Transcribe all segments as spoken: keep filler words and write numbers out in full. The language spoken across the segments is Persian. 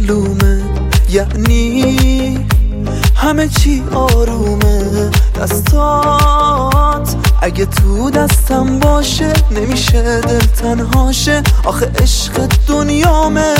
معلومه، یعنی همه چی آرومه. دستات اگه تو دستم باشه نمیشه دل تنهاشه، آخه عشق دنیامه.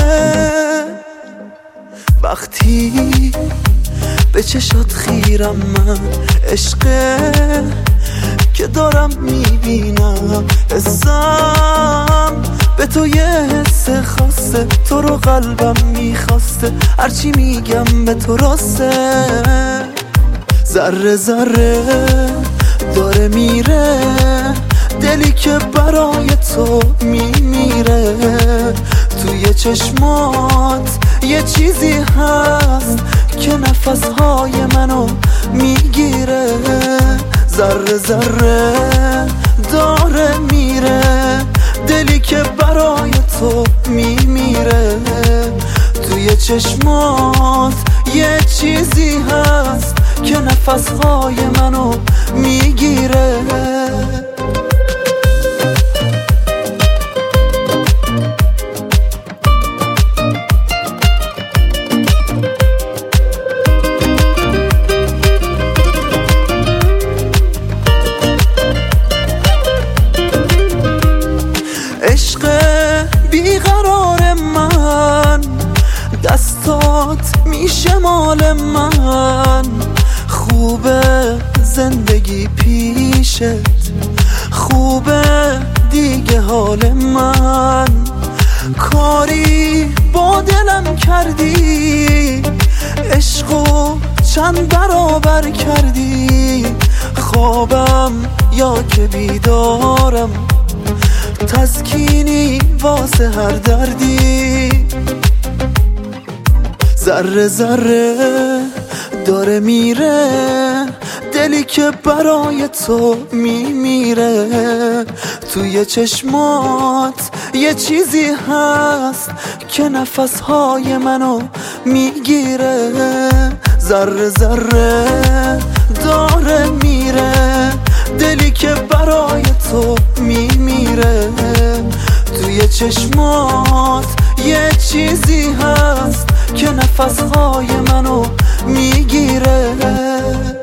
وقتی به چشات خیرم من، عشقه که دارم میبینم. حسم به تو یه حس خاصه، تو رو قلبم میخواسته، هرچی میگم به تو راسته. ذره ذره داره میره دلی که برای تو میمیره. توی چشمات یه چیزی هست که نفسهای منو میگیره. ذره ذره داره میره دلی که برای تو میمیره. توی چشمات یه چیزی هست که نفسهای منو میگیره. عشق بیقرار من، دستات میشه مال من. خوبه زندگی پیشت، خوبه دیگه حال من. کاری با دلم کردی، عشقو چند برابر کردی. خوابم یا که بیدارم، تسکینی واسه هر دردی. ذره ذره داره میره دلی که برای تو میمیره. توی چشمات یه چیزی هست که نفسهای منو میگیره. ذره ذره داره میره دلی که برای تو میمیره. توی چشمات یه چیزی هست که نفسهای منو میگیره.